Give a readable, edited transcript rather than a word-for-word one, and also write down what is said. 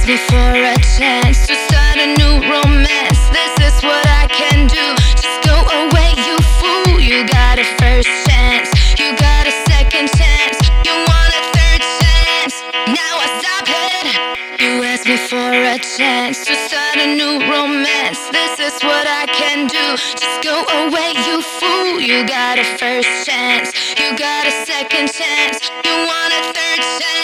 me for a chance to start a new romance. This is what I can do. Just go away, you fool. You got a first chance, you got a second chance, you want a third chance. Now I stop it. You asked me for a chance to start a new romance. This is what I can do. Just go away, you fool. You got a first chance, you got a second chance, you want a third chance.